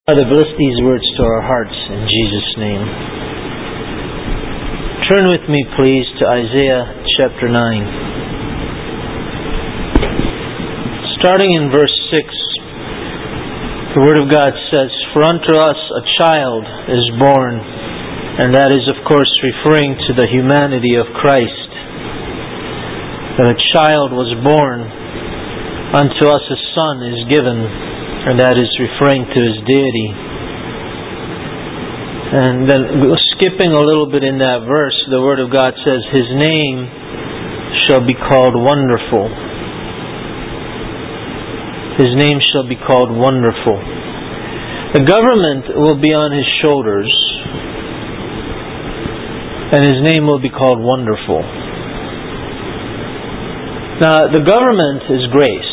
Father, bless these words to our hearts in Jesus' name. Turn with me, please, to Isaiah chapter 9. Starting in verse 6, the Word of God says, "For unto us a child is born," and that is, of course, referring to the humanity of Christ. That a child was born, unto us a son is given, and that is referring to His deity. And then skipping a little bit in that verse, the Word of God says, "His name shall be called Wonderful." His name shall be called Wonderful. The government will be on His shoulders, and His name will be called Wonderful. Now, the government is grace.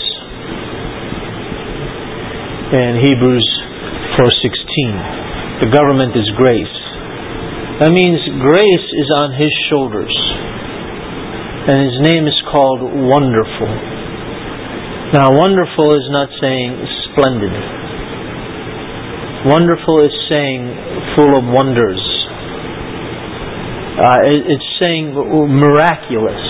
In Hebrews 4:16, the government is grace. That means grace is on His shoulders, and His name is called Wonderful. Now, wonderful is not saying splendid. Wonderful is saying full of wonders. It's saying miraculous.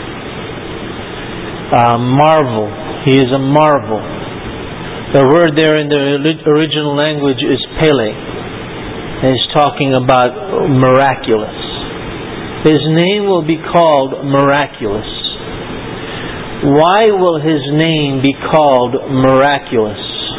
Marvel. He is a marvel. The word there in the original language is Pele. And it's talking about miraculous. His name will be called Miraculous. Why will His name be called Miraculous?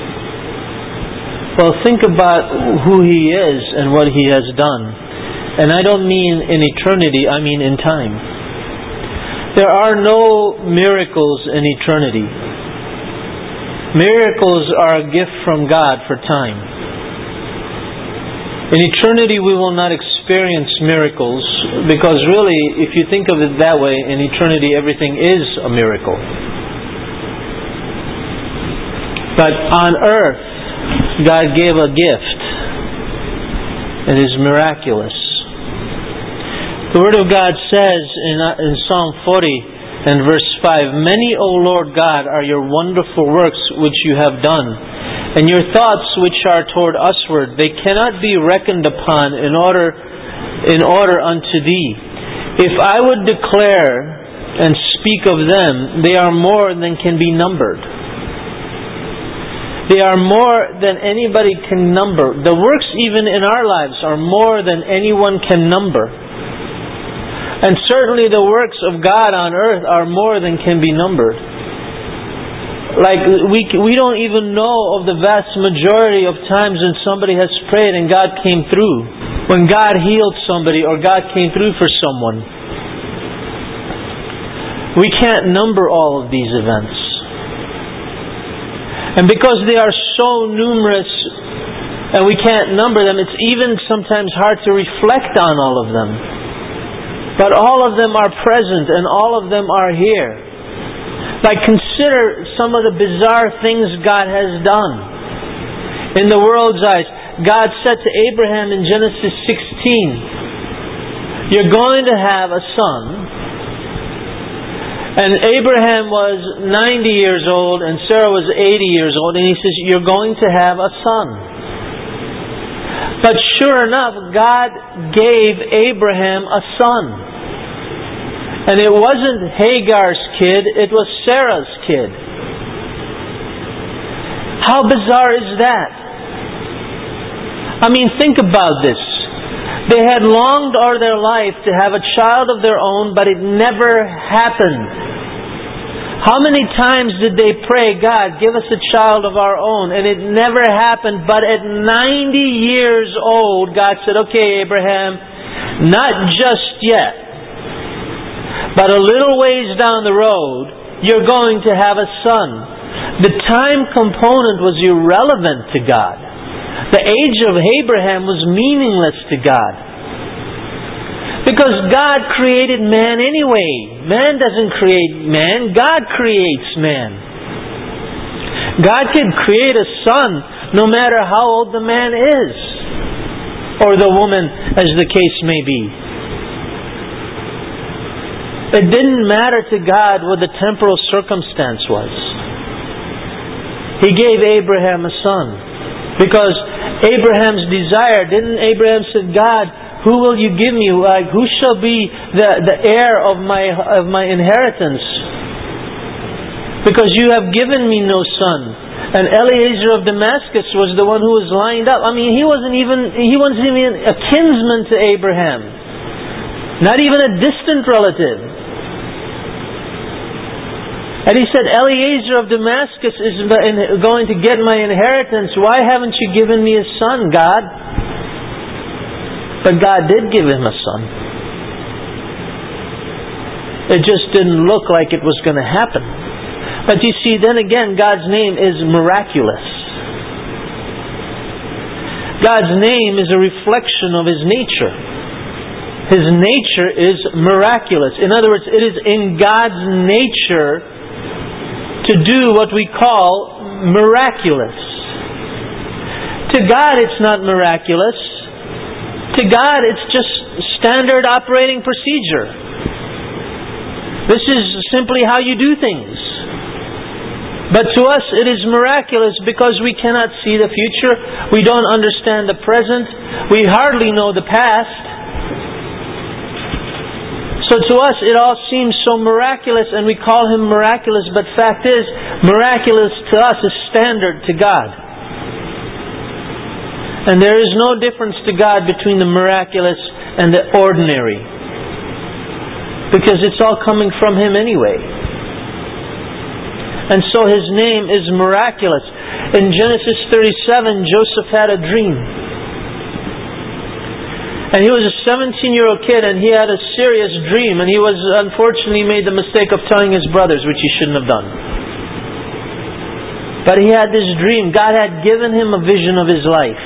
Well, think about who He is and what He has done. And I don't mean in eternity, I mean in time. There are no miracles in eternity. Miracles are a gift from God for time. In eternity we will not experience miracles, because really, if you think of it that way, in eternity everything is a miracle. But on earth, God gave a gift. It is miraculous. The Word of God says in Psalm 40, and verse 5, "Many, O Lord God, are your wonderful works which you have done, and your thoughts which are toward usward, they cannot be reckoned upon in order unto thee. If I would declare and speak of them, they are more than can be numbered." They are more than anybody can number. The works even in our lives are more than anyone can number. And certainly the works of God on earth are more than can be numbered. Like we don't even know of the vast majority of times when somebody has prayed and God came through. When God healed somebody or God came through for someone. We can't number all of these events. And because they are so numerous and we can't number them, it's even sometimes hard to reflect on all of them. But all of them are present and all of them are here. Like, consider some of the bizarre things God has done. In the world's eyes, God said to Abraham in Genesis 16, "You're going to have a son." And Abraham was 90 years old and Sarah was 80 years old. And He says, "You're going to have a son." But sure enough, God gave Abraham a son. And it wasn't Hagar's kid, it was Sarah's kid. How bizarre is that? I mean, think about this. They had longed all their life to have a child of their own, but it never happened. How many times did they pray, "God, give us a child of our own," and it never happened? But at 90 years old, God said, "Okay, Abraham, not just yet, but a little ways down the road, you're going to have a son." The time component was irrelevant to God. The age of Abraham was meaningless to God. Because God created man anyway. Man doesn't create man. God creates man. God can create a son no matter how old the man is. Or the woman, as the case may be. It didn't matter to God what the temporal circumstance was. He gave Abraham a son. Because Abraham's desire. Didn't Abraham say, God, who will you give me? Who shall be the heir of my inheritance? Because you have given me no son. And Eliezer of Damascus was the one who was lined up. I mean, he wasn't even a kinsman to Abraham. Not even a distant relative. And he said, Eliezer of Damascus is going to get my inheritance. Why haven't you given me a son, God? But God did give him a son. It just didn't look like it was going to happen. But you see, then again, God's name is miraculous. God's name is a reflection of His nature. His nature is miraculous. In other words, it is in God's nature to do what we call miraculous. To God, it's not miraculous. To God, it's just standard operating procedure. This is simply how you do things. But to us it is miraculous because we cannot see the future. We don't understand the present. We hardly know the past. So to us it all seems so miraculous and we call Him miraculous. But fact is, miraculous to us is standard to God. And there is no difference to God between the miraculous and the ordinary. Because it's all coming from Him anyway. And so His name is miraculous. In Genesis 37, Joseph had a dream. And he was a 17-year-old kid and he had a serious dream. And he was unfortunately made the mistake of telling his brothers, which he shouldn't have done. But he had this dream. God had given him a vision of his life.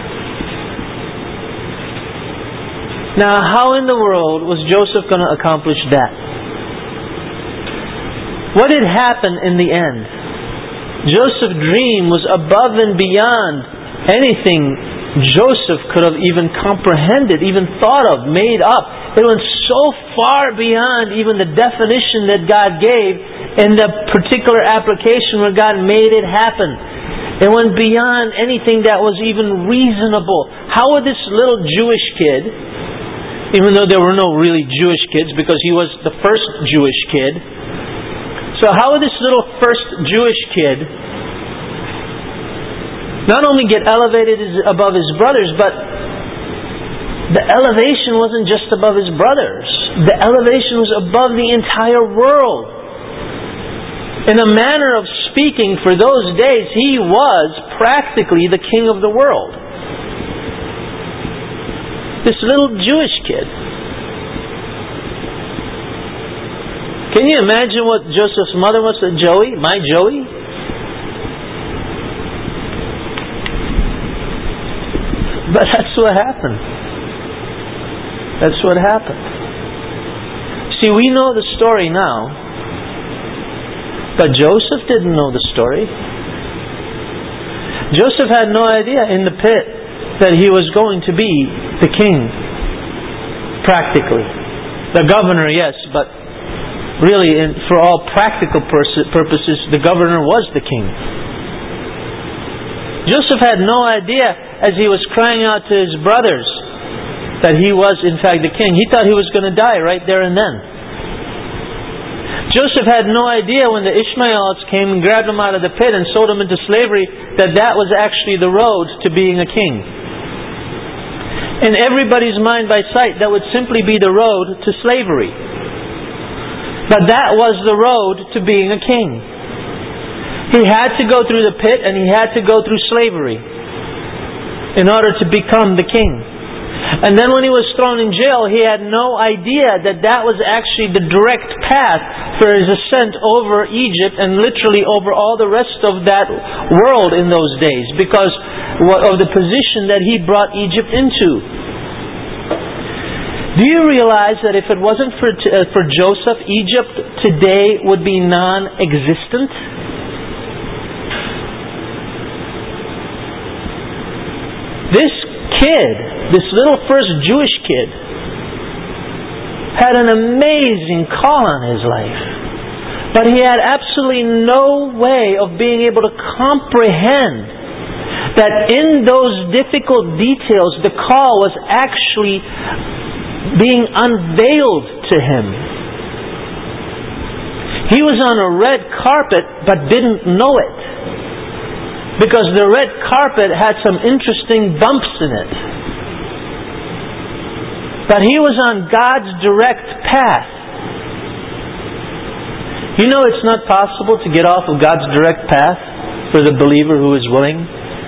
Now, how in the world was Joseph going to accomplish that? What had happened in the end? Joseph's dream was above and beyond anything Joseph could have even comprehended, even thought of, made up. It went so far beyond even the definition that God gave in the particular application where God made it happen. It went beyond anything that was even reasonable. How would this little Jewish kid, even though there were no really Jewish kids because he was the first Jewish kid, so how would this little first Jewish kid not only get elevated above his brothers, but the elevation wasn't just above his brothers. The elevation was above the entire world. In a manner of speaking, for those days, he was practically the king of the world. This little Jewish kid. Can you imagine what Joseph's mother must have said? Joey? My Joey? But that's what happened. That's what happened. See, we know the story now. But Joseph didn't know the story. Joseph had no idea in the pit that he was going to be the king. Practically. The governor, yes, but really, for all practical purposes, the governor was the king. Joseph had no idea as he was crying out to his brothers that he was in fact the king. He thought he was going to die right there and then. Joseph had no idea when the Ishmaelites came and grabbed him out of the pit and sold him into slavery that was actually the road to being a king. In everybody's mind by sight, that would simply be the road to slavery. But that was the road to being a king. He had to go through the pit and he had to go through slavery in order to become the king. And then when he was thrown in jail, he had no idea that was actually the direct path for his ascent over Egypt and literally over all the rest of that world in those days because of the position that he brought Egypt into. Do you realize that if it wasn't for Joseph, Egypt today would be non-existent? This kid, this little first Jewish kid, had an amazing call on his life. But he had absolutely no way of being able to comprehend that in those difficult details, the call was actually being unveiled to him. He was on a red carpet but didn't know it, because the red carpet had some interesting bumps in it. But he was on God's direct path. You know, it's not possible to get off of God's direct path for the believer who is willing.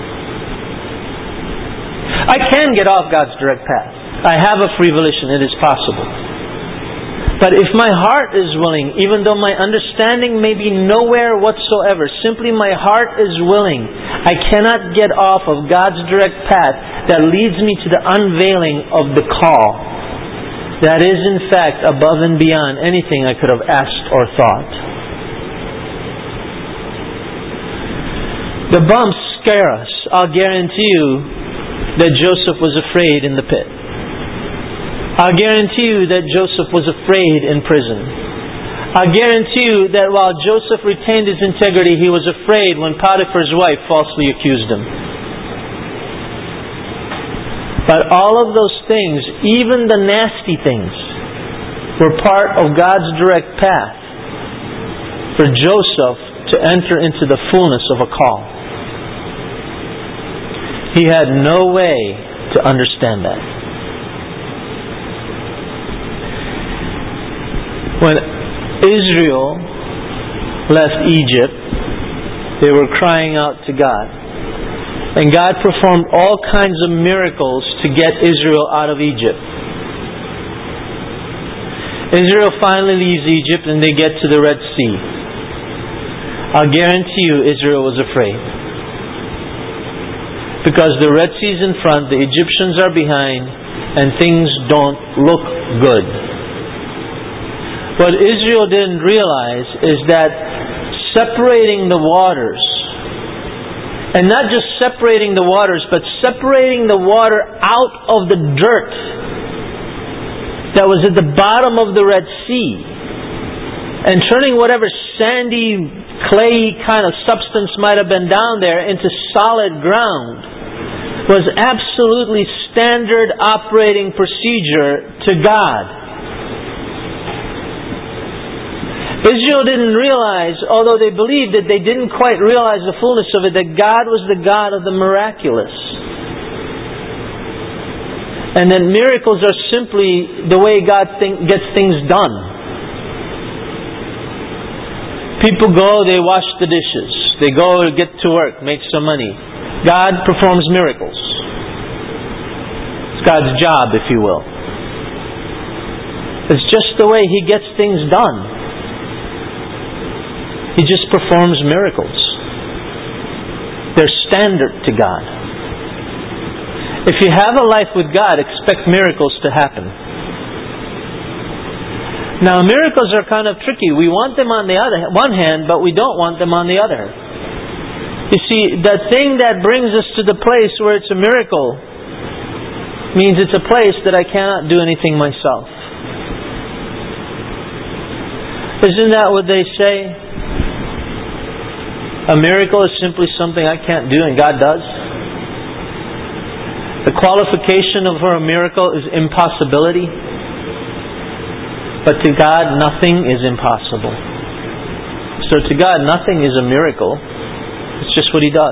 I can get off God's direct path. I have a free volition. It is possible. But if my heart is willing, even though my understanding may be nowhere whatsoever, simply my heart is willing, I cannot get off of God's direct path that leads me to the unveiling of the call. That is, in fact, above and beyond anything I could have asked or thought. The bumps scare us. I'll guarantee you that Joseph was afraid in the pit. I'll guarantee you that Joseph was afraid in prison. I'll guarantee you that while Joseph retained his integrity, he was afraid when Potiphar's wife falsely accused him. But all of those things, even the nasty things, were part of God's direct path for Joseph to enter into the fullness of a call. He had no way to understand that. When Israel left Egypt, they were crying out to God. And God performed all kinds of miracles to get Israel out of Egypt. Israel finally leaves Egypt and they get to the Red Sea. I'll guarantee you Israel was afraid. Because the Red Sea is in front, the Egyptians are behind, and things don't look good. What Israel didn't realize is that separating the waters, and not just separating the waters, but separating the water out of the dirt that was at the bottom of the Red Sea, and turning whatever sandy, clayey kind of substance might have been down there into solid ground, was absolutely standard operating procedure to God. Israel didn't realize, although they believed that they didn't quite realize the fullness of it, that God was the God of the miraculous. And that miracles are simply the way God gets things done. People go, they wash the dishes. They go get to work, make some money. God performs miracles. It's God's job, if you will. It's just the way He gets things done. He just performs miracles. They're standard to God. If you have a life with God, expect miracles to happen. Now, miracles are kind of tricky. We want them on the one hand, but we don't want them on the other. You see, the thing that brings us to the place where it's a miracle means it's a place that I cannot do anything myself. Isn't that what they say? A miracle is simply something I can't do and God does. The qualification for a miracle is impossibility. But to God, nothing is impossible. So to God, nothing is a miracle. It's just what He does.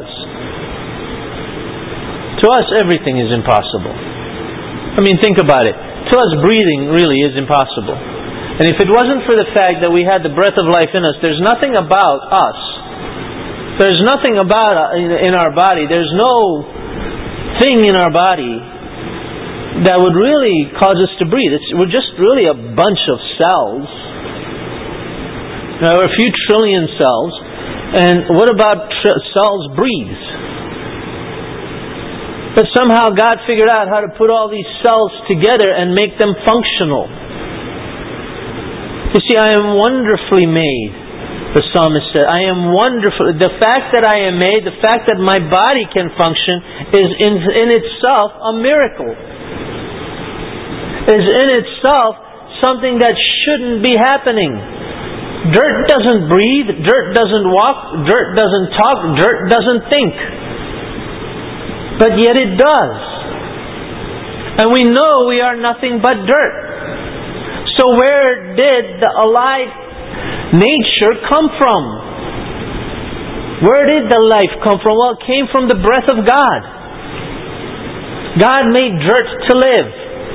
To us, everything is impossible. I mean, think about it. To us, breathing really is impossible. And if it wasn't for the fact that we had the breath of life in us, there's nothing about us. There's nothing about in our body. There's no thing in our body that would really cause us to breathe. We're just really a bunch of cells. There are a few trillion cells. And what about cells breathe? But somehow God figured out how to put all these cells together and make them functional. You see, I am wonderfully made. The psalmist said, I am wonderful. The fact that I am made, the fact that my body can function is in itself a miracle. Is in itself something that shouldn't be happening. Dirt doesn't breathe, dirt doesn't walk, dirt doesn't talk, dirt doesn't think. But yet it does. And we know we are nothing but dirt. So where did the alive nature come from? Where did the life come from? Well, it came from the breath of God. God made dirt to live.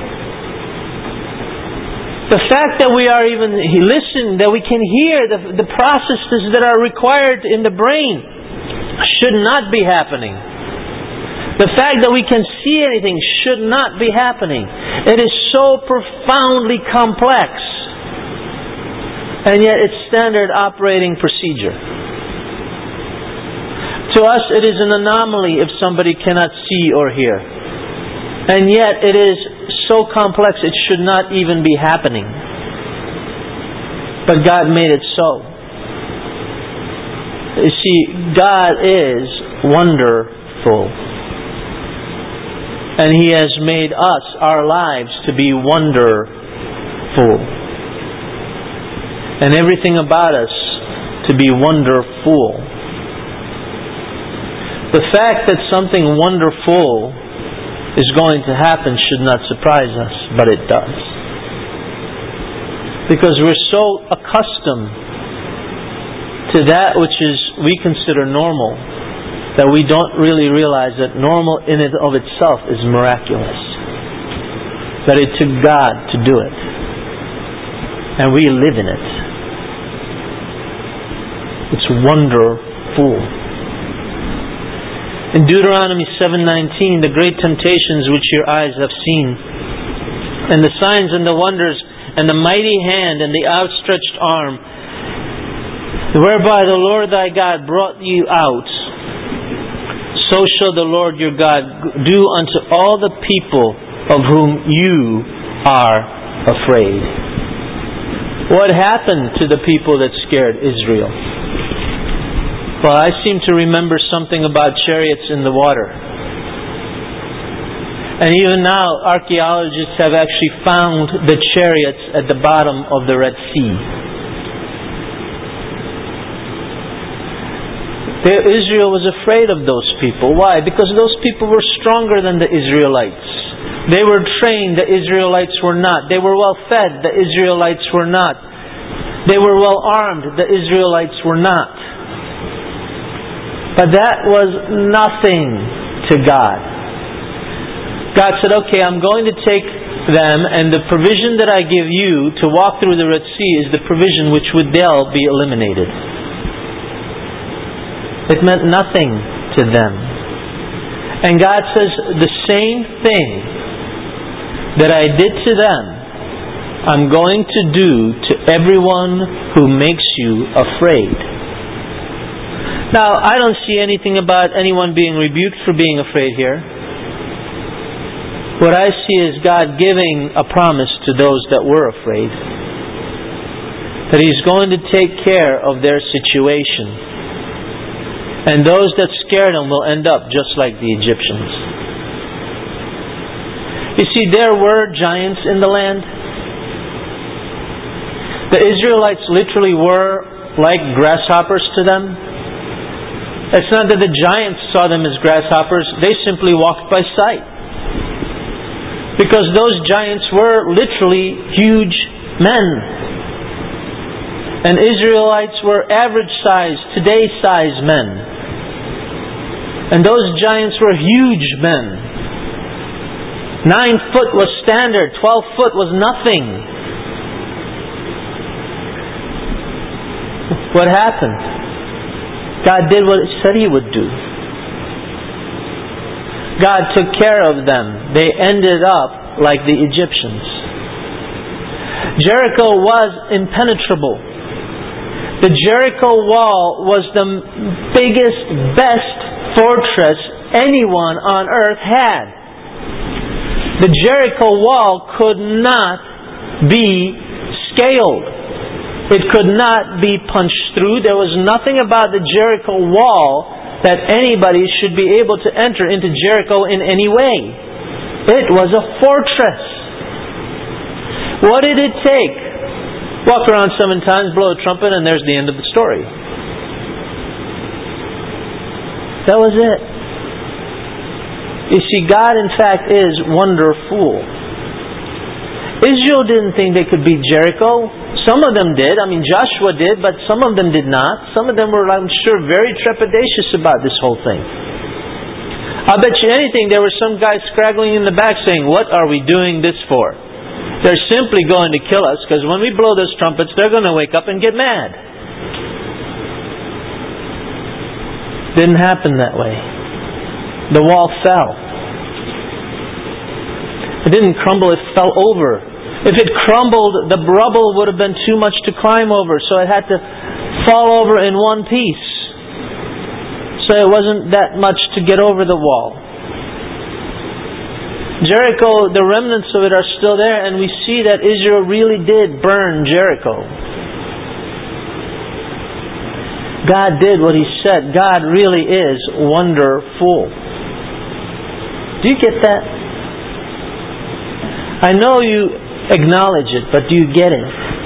The fact that we are even listening, that we can hear the processes that are required in the brain should not be happening. The fact that we can see anything should not be happening. It is so profoundly complex. And yet it's standard operating procedure. To us it is an anomaly if somebody cannot see or hear. And yet it is so complex it should not even be happening. But God made it so. You see, God is wonderful. And He has made us, our lives, to be wonderful. And everything about us to be wonderful. The fact that something wonderful is going to happen should not surprise us, but it does. Because we're so accustomed to that which we consider normal, that we don't really realize that normal in and of itself is miraculous. That it took God to do it. And we live in it. It's wonderful. In Deuteronomy 7:19, the great temptations which your eyes have seen, and the signs and the wonders, and the mighty hand and the outstretched arm, whereby the Lord thy God brought you out, so shall the Lord your God do unto all the people of whom you are afraid. What happened to the people that scared Israel? Well, I seem to remember something about chariots in the water. And even now, archaeologists have actually found the chariots at the bottom of the Red Sea. Israel was afraid of those people. Why? Because those people were stronger than the Israelites. They were trained, the Israelites were not. They were well fed, the Israelites were not. They were well armed, the Israelites were not. But that was nothing to God. God said, okay, I'm going to take them, and the provision that I give you to walk through the Red Sea is the provision which would they'll be eliminated. It meant nothing to them. And God says, the same thing that I did to them, I'm going to do to everyone who makes you afraid. Now, I don't see anything about anyone being rebuked for being afraid here. What I see is God giving a promise to those that were afraid, that He's going to take care of their situation. And those that scared them will end up just like the Egyptians. You see, there were giants in the land. The Israelites literally were like grasshoppers to them. It's not that the giants saw them as grasshoppers. They simply walked by sight. Because those giants were literally huge men. And Israelites were average size, today's size men. And those giants were huge men. 9 foot was standard, 12 foot was nothing. What happened? God did what He said He would do. God took care of them. They ended up like the Egyptians. Jericho was impenetrable. The Jericho wall was the biggest, best fortress anyone on earth had. The Jericho wall could not be scaled. It could not be punched through. There was nothing about the Jericho wall that anybody should be able to enter into Jericho in any way. It was a fortress. What did it take? Walk around 7 times, blow a trumpet, and there's the end of the story. That was it. You see, God in fact is wonderful. Israel didn't think they could beat Jericho. Some of them did. Joshua did, but some of them did not. Some of them were, I'm sure, very trepidatious about this whole thing. I bet you anything there were some guys scraggling in the back saying, "What are we doing this for? They're simply going to kill us, because when we blow those trumpets, they're going to wake up and get mad." Didn't happen that way. The wall fell. It didn't crumble, it fell over. If it crumbled, the rubble would have been too much to climb over, so it had to fall over in one piece. So it wasn't that much to get over the wall. Jericho, the remnants of it are still there, and we see that Israel really did burn Jericho. God did what He said. God really is wonderful. Do you get that? I know you acknowledge it, but do you get it?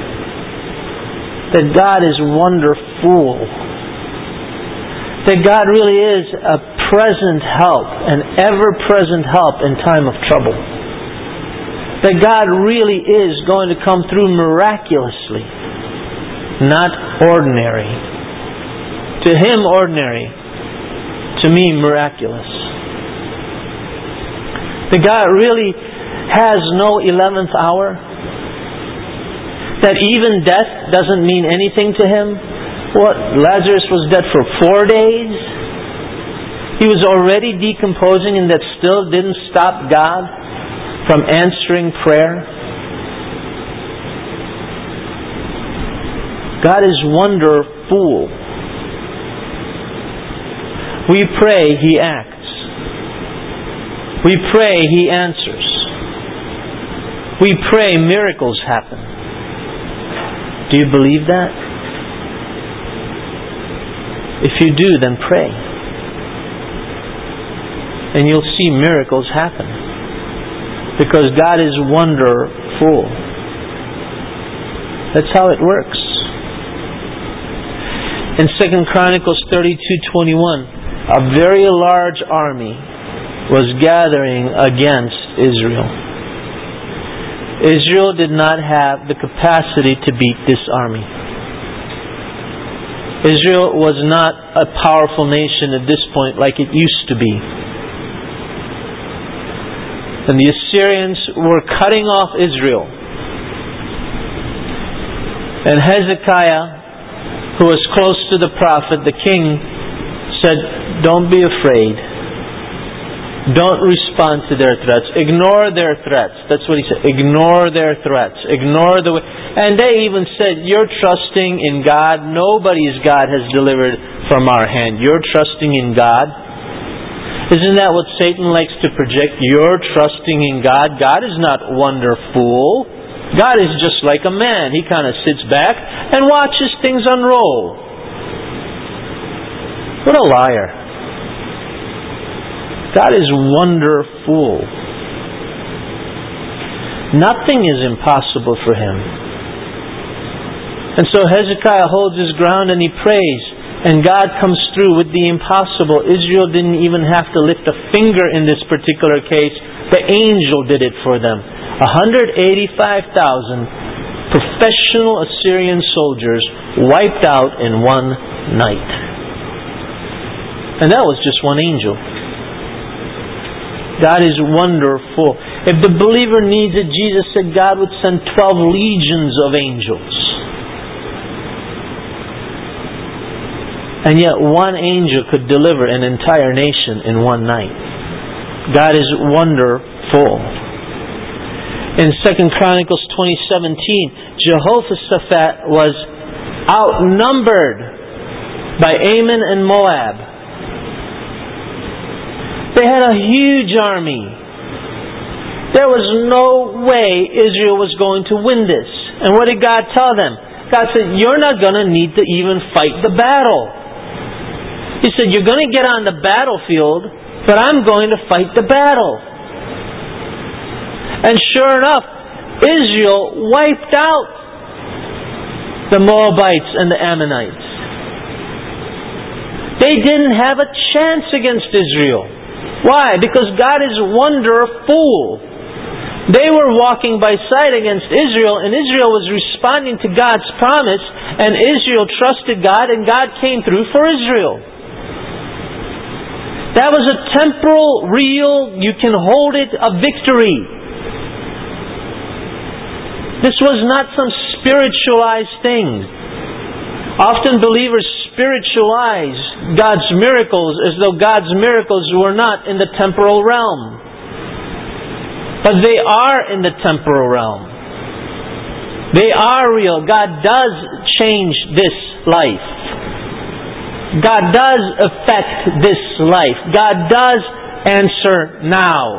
That God is wonderful. That God really is a present help, an ever-present help in time of trouble. That God really is going to come through miraculously, not ordinary. To Him, ordinary. To me, miraculous. That God really has no 11th hour. That even death doesn't mean anything to Him. What? Lazarus was dead for 4 days? He was already decomposing, and that still didn't stop God from answering prayer. God is wonderful. We pray, He acts. We pray, He answers. We pray, miracles happen. Do you believe that? If you do, then pray. And you'll see miracles happen. Because God is wonderful. That's how it works. In 2 Chronicles 32:21, a very large army was gathering against Israel. Israel did not have the capacity to beat this army. Israel was not a powerful nation at this point like it used to be. And the Assyrians were cutting off Israel. And Hezekiah, who was close to the prophet, the king, said, "Don't be afraid. Don't respond to their threats. Ignore their threats." That's what he said. Ignore their threats. Ignore the way. And they even said, "You're trusting in God. Nobody's God has delivered from our hand. You're trusting in God." Isn't that what Satan likes to project? You're trusting in God. God is not wonderful. God is just like a man. He kind of sits back and watches things unroll. What a liar. God is wonderful. Nothing is impossible for Him. And so Hezekiah holds his ground and he prays. And God comes through with the impossible. Israel didn't even have to lift a finger in this particular case. The angel did it for them. 185,000 professional Assyrian soldiers wiped out in one night. And that was just one angel. God is wonderful. If the believer needs it, Jesus said God would send 12 legions of angels. And yet one angel could deliver an entire nation in one night. God is wonderful. In 2 Chronicles 20:17, Jehoshaphat was outnumbered by Ammon and Moab. They had a huge army. There was no way Israel was going to win this. And what did God tell them? God said, "You're not going to need to even fight the battle." He said, "You're going to get on the battlefield, but I'm going to fight the battle." And sure enough, Israel wiped out the Moabites and the Ammonites. They didn't have a chance against Israel. Why? Because God is wonderful. They were walking by sight against Israel, and Israel was responding to God's promise, and Israel trusted God, and God came through for Israel. That was a temporal, real, you can hold it, a victory. This was not some spiritualized thing. Often believers spiritualize God's miracles as though God's miracles were not in the temporal realm. But they are in the temporal realm. They are real. God does change this life. God does affect this life. God does answer now.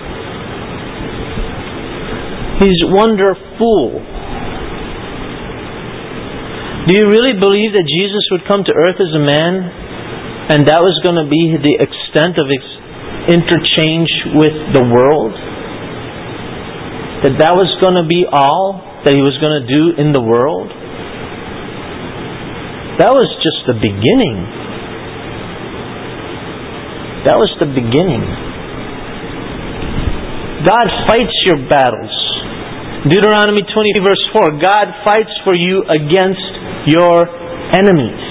He's wonderful. Do you really believe that Jesus would come to earth as a man, and that was going to be the extent of his interchange with the world? That was going to be all that He was going to do in the world? That was just the beginning. That was the beginning. God fights your battles. Deuteronomy 20 verse 4, God fights for you against your enemies.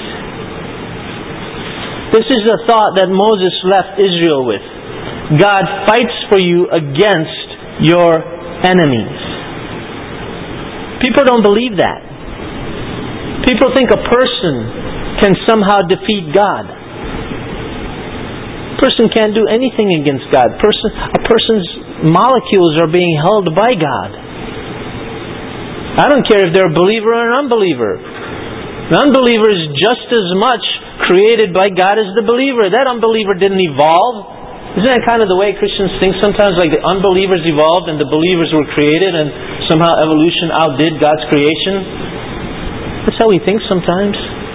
This is the thought that Moses left Israel with. God fights for you against your enemies. People don't believe that. People think a person can somehow defeat God. A person can't do anything against God. A person's molecules are being held by God. I don't care if they're a believer or an unbeliever. The unbeliever is just as much created by God as the believer. That unbeliever didn't evolve. Isn't that kind of the way Christians think sometimes? Like the unbelievers evolved and the believers were created, and somehow evolution outdid God's creation? That's how we think sometimes.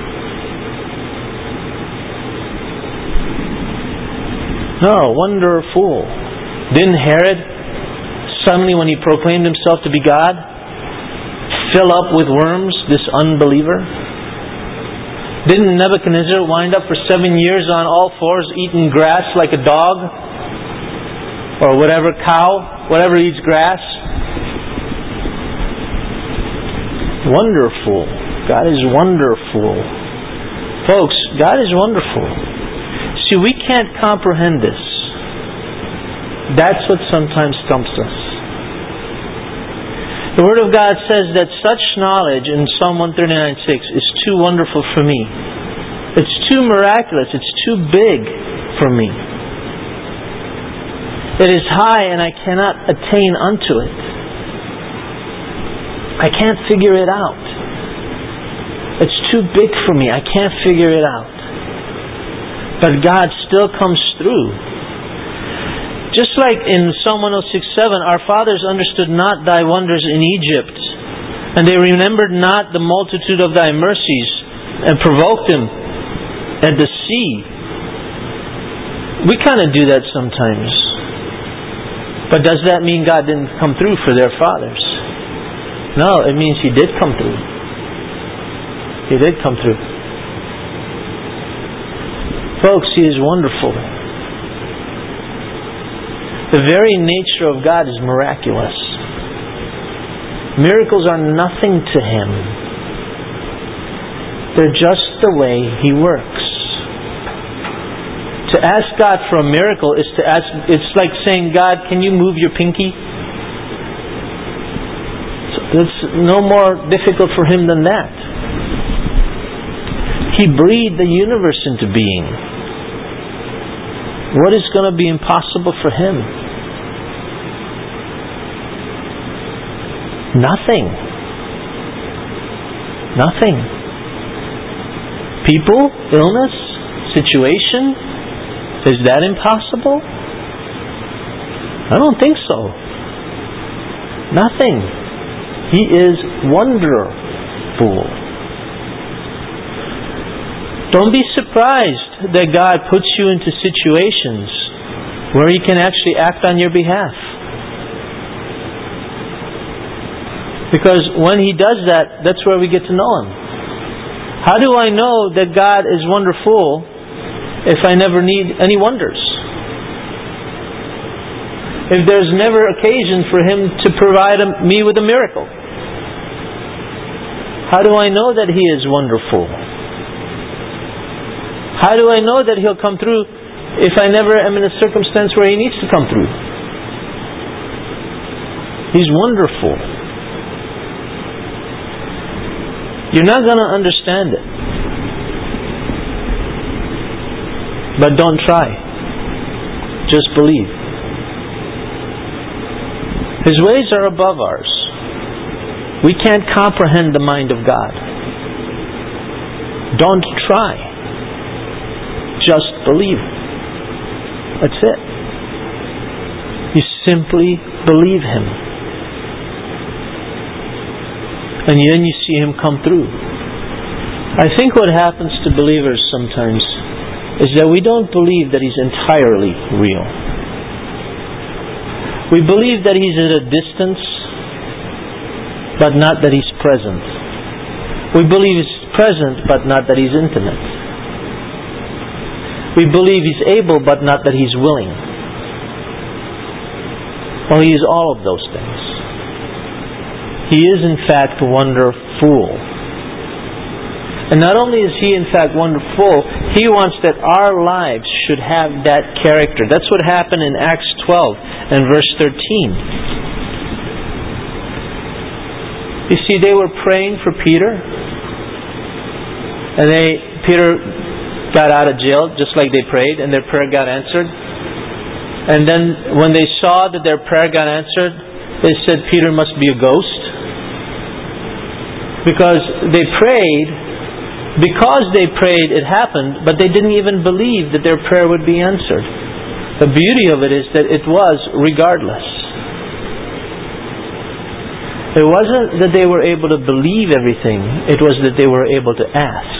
No, wonderful. Didn't Herod suddenly, when he proclaimed himself to be God, fill up with worms this unbeliever? Didn't Nebuchadnezzar wind up for 7 years on all fours eating grass like a dog? Or whatever cow, whatever eats grass? Wonderful. God is wonderful. Folks, God is wonderful. See, we can't comprehend this. That's what sometimes stumps us. The Word of God says that such knowledge in Psalm 139:6 is too wonderful for me. It's too miraculous. It's too big for me. It is high and I cannot attain unto it. I can't figure it out. It's too big for me. I can't figure it out. But God still comes through. Just like in Psalm 106:7, our fathers understood not thy wonders in Egypt, and they remembered not the multitude of thy mercies, and provoked them at the sea. We kind of do that sometimes. But does that mean God didn't come through for their fathers? No, it means He did come through. He did come through. Folks, He is wonderful. The very nature of God is miraculous. Miracles are nothing to Him. They're just the way He works. To ask God for a miracle is to ask, it's like saying, God, can you move your pinky? It's no more difficult for Him than that. He breathed the universe into being. What is going to be impossible for Him? Nothing. Nothing. People, illness, situation, is that impossible? I don't think so. Nothing. He is wonderful. Don't be surprised that God puts you into situations where He can actually act on your behalf. Because when He does that, that's where we get to know Him. How do I know that God is wonderful if I never need any wonders? if there's never occasion for Him to provide me with a miracle? How do I know that He is wonderful? How do I know that He'll come through if I never am in a circumstance where He needs to come through? He's wonderful. You're not going to understand it. But don't try. Just believe. His ways are above ours. We can't comprehend the mind of God. Don't try. Just believe. That's it. You simply believe Him. And then you see Him come through. I think what happens to believers sometimes is that we don't believe that He's entirely real. We believe that He's at a distance, but not that He's present. We believe He's present, but not that He's intimate. We believe He's able, but not that He's willing. Well, He is all of those things. He is in fact wonderful. And not only is He in fact wonderful, He wants that our lives should have that character. That's what happened in Acts 12 and verse 13. You see, they were praying for Peter. And Peter got out of jail just like they prayed, and their prayer got answered. And then when they saw that their prayer got answered, they said Peter must be a ghost. Because they prayed, it happened, but they didn't even believe that their prayer would be answered. The beauty of it is that it was regardless. It wasn't that they were able to believe everything, it was that they were able to ask.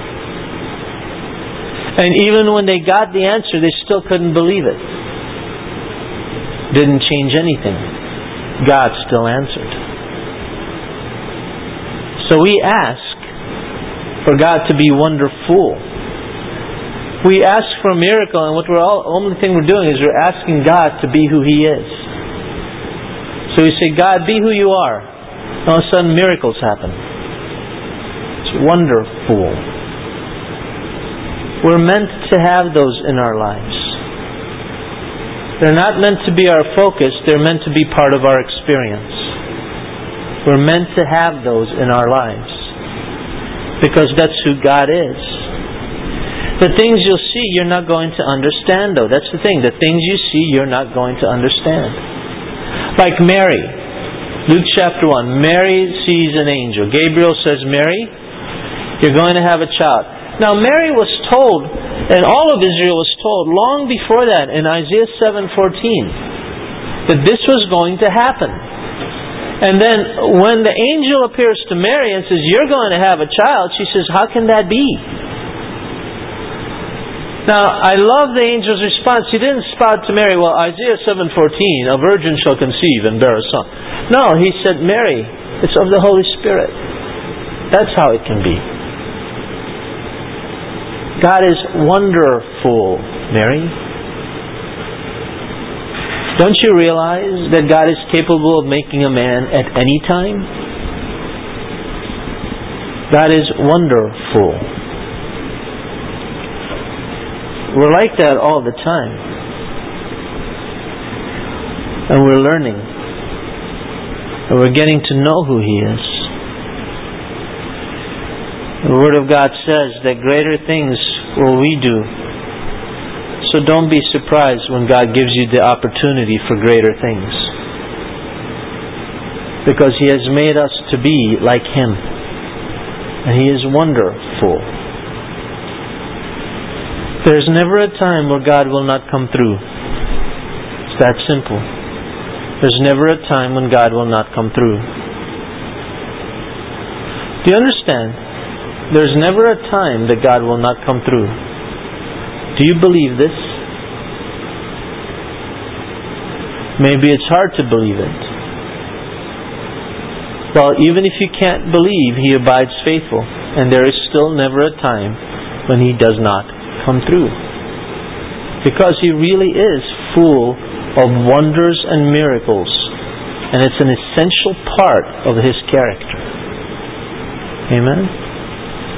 And even when they got the answer, they still couldn't believe it. Didn't change anything. God still answered. So we ask for God to be wonderful. We ask for a miracle, and only thing we're doing is we're asking God to be who He is. So we say, God, be who You are. All of a sudden miracles happen. It's wonderful. We're meant to have those in our lives. They're not meant to be our focus, they're meant to be part of our experience. We're meant to have those in our lives. Because that's who God is. The things you'll see, you're not going to understand, though. That's the thing. The things you see, you're not going to understand. Like Mary. Luke chapter 1. Mary sees an angel. Gabriel says, Mary, you're going to have a child. Now Mary was told, and all of Israel was told, long before that, in Isaiah 7:14, that this was going to happen. And then when the angel appears to Mary and says, you're going to have a child, she says, how can that be? Now, I love the angel's response. He didn't spout to Mary, well, Isaiah 7:14, a virgin shall conceive and bear a son. No, he said, Mary, it's of the Holy Spirit. That's how it can be. God is wonderful, Mary. Don't you realize that God is capable of making a man at any time? God is wonderful. We're like that all the time. And we're learning. And we're getting to know who He is. The Word of God says that greater things will we do. So don't be surprised when God gives you the opportunity for greater things. Because He has made us to be like Him. And He is wonderful. There's never a time where God will not come through. It's that simple. There's never a time when God will not come through. Do you understand? There's never a time that God will not come through. Do you believe this? Maybe it's hard to believe it. Well, even if you can't believe, He abides faithful. And there is still never a time when He does not come through. Because He really is full of wonders and miracles, and it's an essential part of His character. Amen?